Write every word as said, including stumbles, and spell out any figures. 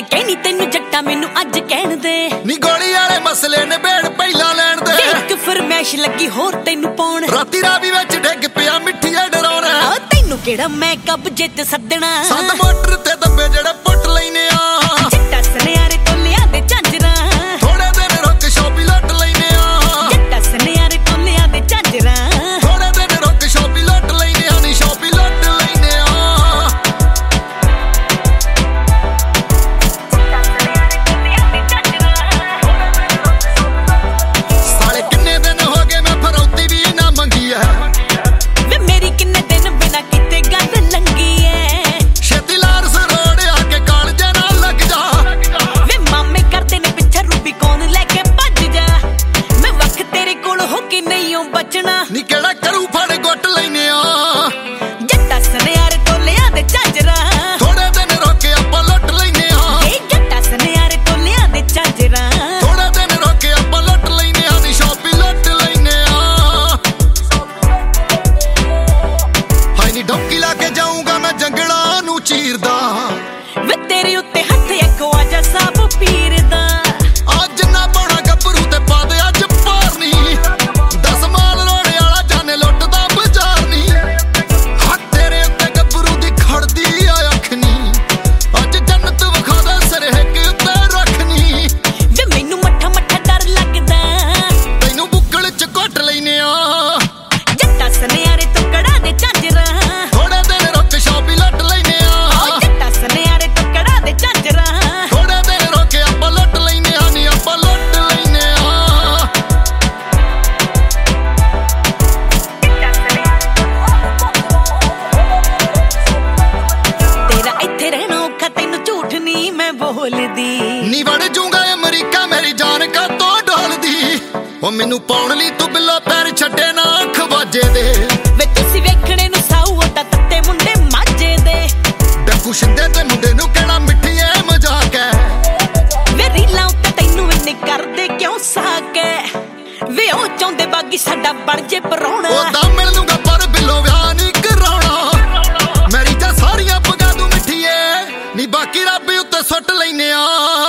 कहनी तेनू जट्टा मैनू अज कहन दे नी गोली वाले मसले ने बेड़ पहला लैन दे एक फरमैश लगी होर तेनू पाउण राती रावी विच डिग पिया मिठिया डराउणा तेनू केड़ा मैं कब्जे ते सदना संद मोटर ते दब्बे जेड़े पुट लैने आ जट्टा सनियारे तोलिया दे झांजरा थोड़े दिन रुक शोपी लुट लैने आ जट्टा सनियारे तोलिया दे झांजरा थोड़े दिन रुक शोपी लुट लैने आ नी शोपी लुट लैने आ साले किन्ने दिन हो गए मैं फरौती भी ना मंगी है वे मेरी किन्ने दिन बिना किते गल लंगी है छेती लार सरोड़ आके कालजे ना लग जा वे मामे करते ने पिछे रूबी कौन लेके भज जा मैं वक्त तेरे कोल हो के नहीं हूं बचना नी केड़ा करू फड़ गुट लैने आ जट्टा सनियारे तोलिया दे झांजरा थोड़े दिन रोके आपां लुट लैने आ ए जट्टा सनियारे तोलिया दे झांजरा थोड़े दिन रोके आपां लुट लैने आ नी शोपी लुट लैने आ हाय नी ढोकी ला के जाऊंगा मैं जंगला नू चीरदा वे तेरे उत्ते हथ एक आजा साब पीर दा अज ना पाउणा गभरू ते पा दे अज पारनी दस माल लोड़े वाला जाने लुटदा बाजार नी हाथ तेरे उत्ते गभरू दी खड़दी आ अखनी अज जन्नत विखा दे सरहक उत्ते रखनी वे मैनू मट्ठा मट्ठा डर लगदा तैनू बुक्कल च घुट लैने आ जट्टा सनियारे टुकड़ा दे झांजरा थोड़े दिन रुक शोपी लुट लैने आ जट्टा सनियारे टुकड़ा दे झांजरा थोड़े दिन रोके आपां लुट लैने आ नी आपां लुट लैने आ तेरा इत्थे रहना औखा तैनू झूठ नहीं मैं बोलदी नी वड़ जूंगा अमरीका मेरी जान का तो डोलदी ओ मैनू पाउण लई तू बिल्लो पैर छड्डे ना खवाजे दे वे तुसी वेखणे नू साऊ ओदा तत्ते मुंडे माजे दे डक्कू शिंदे ते मुंडे नू कहना मिठिए मजाक है वे रीलां उत्ते तैनू इन्ने करदे क्यों साक है वे ओ चाहुंदे बागी साडा बण जे पराउणा ओ दा मिल लूंगा पर बिल्लो विआह नहीं कराउणा मेरी तां सारियां पगा तू मिठिए नी बाकी रब उत्ते सुੱਟ लैने आ